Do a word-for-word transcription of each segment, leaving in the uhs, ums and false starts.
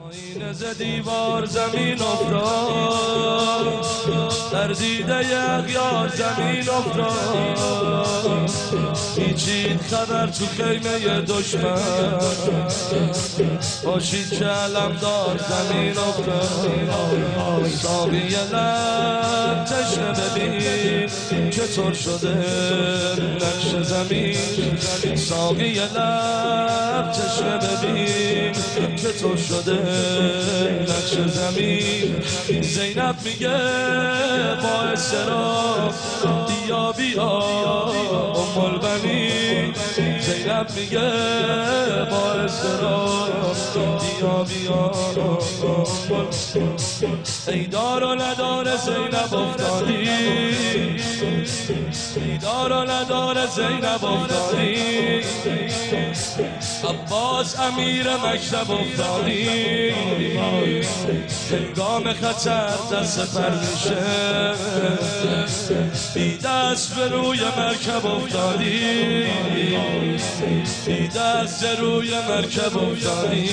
آینه ز دیوار زمین افتاد، در دیده اغیار زمین افتاد، پیچید خبر تو خیمه دشمن، باشید که علمدار زمین افتاد. ساقی لب تشنه ببین چطور شده نقش زمین، ساقی لب تشنه ببین چطور شده نقش زمین. زینب میگه با اضطراب بیا بیا ام البنین، زینب میگه با اضطراب بیا بیا ای دار و ندار زینب افتادی، ای دار و ندار زینب افتادی، عباس امیر مکتب افتادی، هنگام خطر دست پر میشه، بی دست به روی مرکب افتادی، بی دست به روی مرکب افتادی.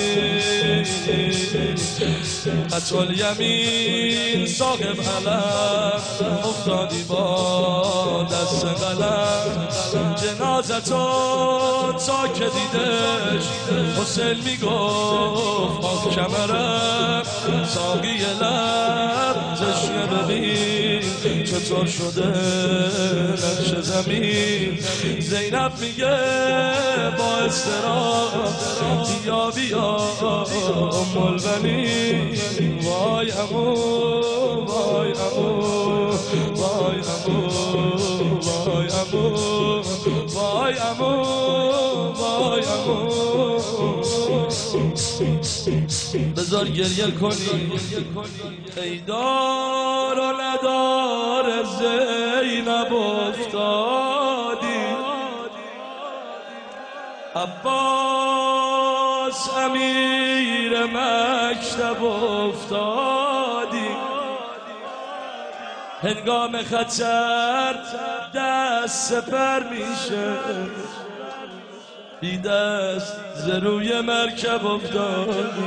قطع یمین صاحب علم افتادی با دست قلم، جنازتو تا که دیدش حسین میگفت آف کمرم، ساقی لب تشنه ببین چطور شده نقش زمین. زینب میگه با اضطراب بیا بیا ام البنین، وای امو وای امو وای امو وای امو وای امو وای امو. بذار گریه کنی ای دار و ندار زینب افتادی، عباس امیر مکتب افتادی، هنگام خطر دست سپر میشه، بی دست ز روی مرکب افتادی،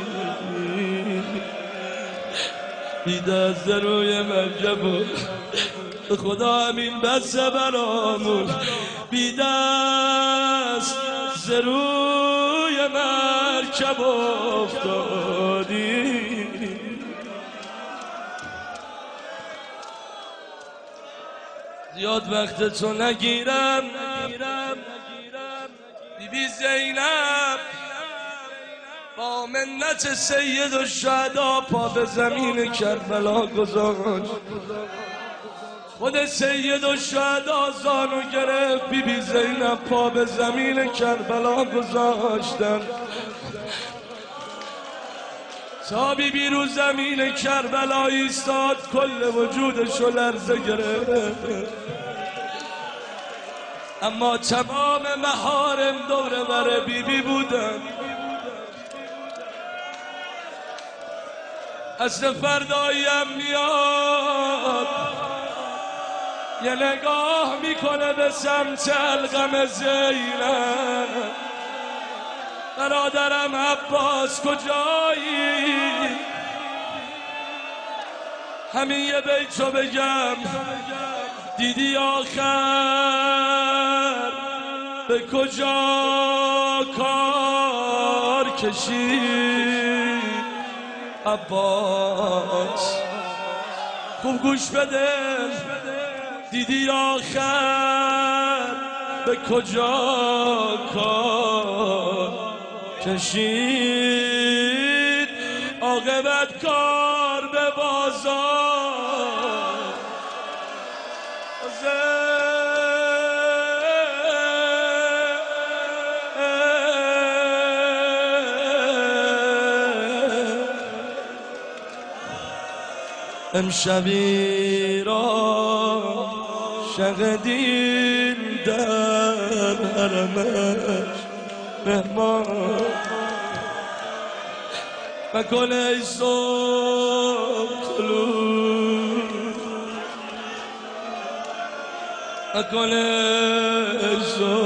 بی دست ز روی مرکب به خدا همین بسه برامون، بی دست ز روی مرکب افتادی. زیاد وقت تو نگیرم بیبی زینب با منت سید الشهدا پا به زمین کربلا گذاشت، خود سید الشهدا زانو گرفت، بیبی زینب پا به زمین کربلا گذاشتن، تا بیبی رو زمین کربلا ایستاد کل وجودشو لرزه گرفت، اما تمام محارم دور بر بیبی بودن. اصل فرداییم میاد یه نگاه میکنه به سمت القم زینب، برادرم عباس کجایی؟ همین یه بیتو بگم دیدی آخر به کجا کار کشید عباس؟ خوب گوش بده دیدی آخر به کجا کار کشید؟ عاقبت کار به بازار امشبی را شهدین در حرمش مهمان، مکن ای صبح طلوع، مکن ای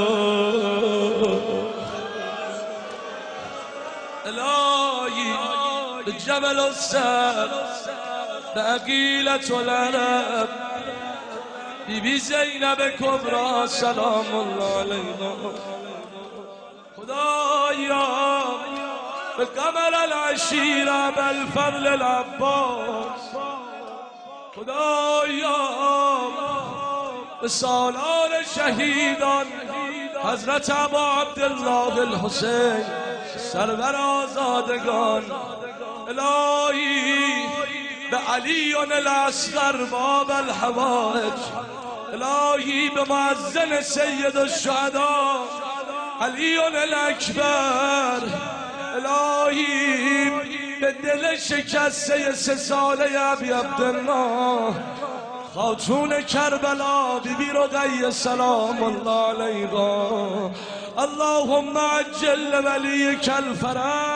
صبح الهی به جبل السر، به عقیلة العرب، بی بی زینب کبرا سلام الله علیها. خدایا به قمر العشیره بالفضل العباس، خدایا به سالار شهیدان حضرت ابا عبدالله الحسین سرور آزادگان، الهی به علی الاصغر باب الحوائج، الهی به مؤذن سید الشهدا علی الاکبر، الهی به دل شکسته سه ساله ابی عبدالله خاتون کربلا بی بی رقیه سلام الله علیها. اللهم عجل ولیک الفرج